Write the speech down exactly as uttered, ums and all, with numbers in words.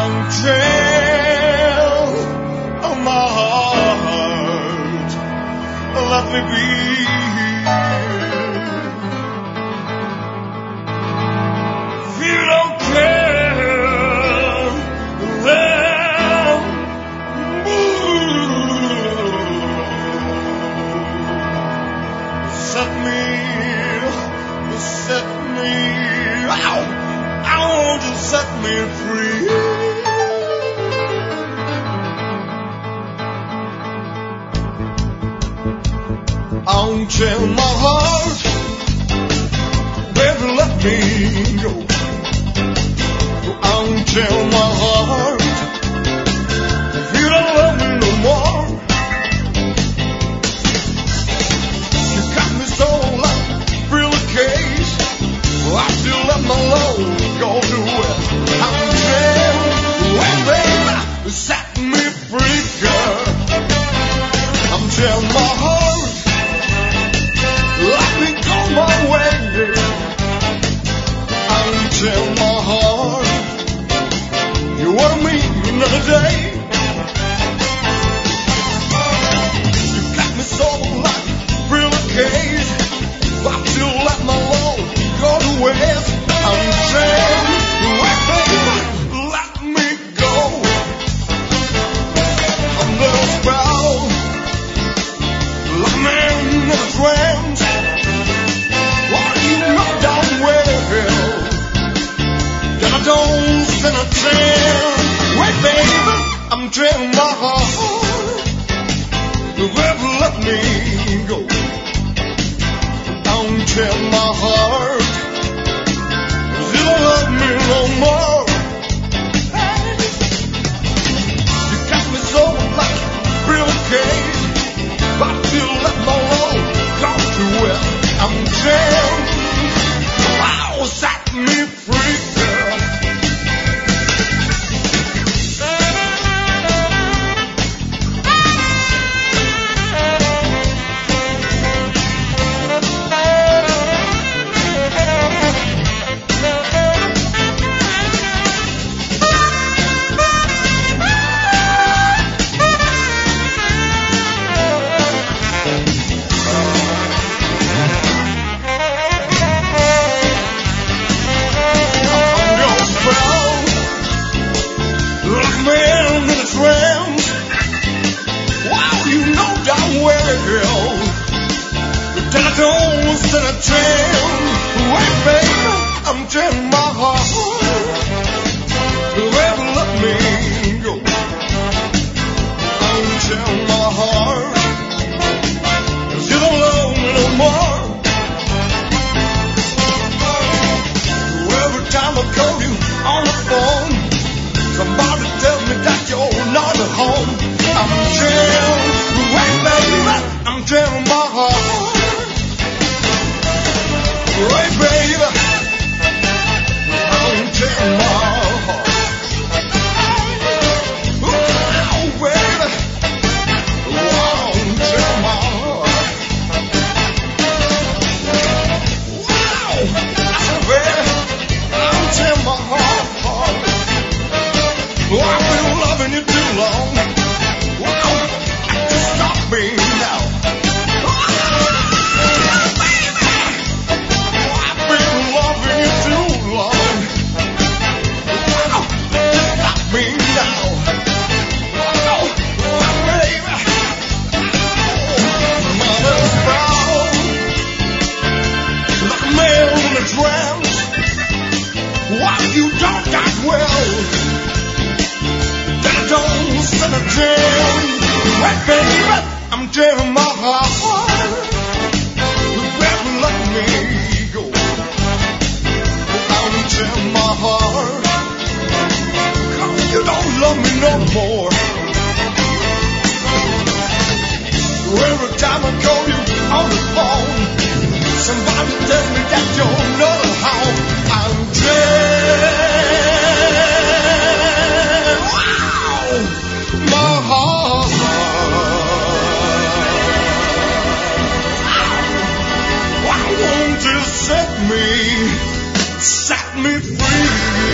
until my heart let me be. If you don't care, then move. Set me, set me, ow, I want you to set me free. Until my heart, baby, let me go. Until my heart, if you don't love me no more, you got me so like real cage. I still let my love go to it. Until, well, baby, set me free, girl. Until my heart, let me go my way, until my heart, you want me another day. You got me so like real cage, but you let my love go to waste. Until, wait, baby, let me go. I'm the spell, like man in a trance. Don't stand a chance. Wait, baby, I'm trying my heart. Never let me go. Don't tell my heart, 'cause you don't love me no more. You got me so like real cage, but you let my love go to it. I'm trying, wow, set me free, girl. Set me, set me free.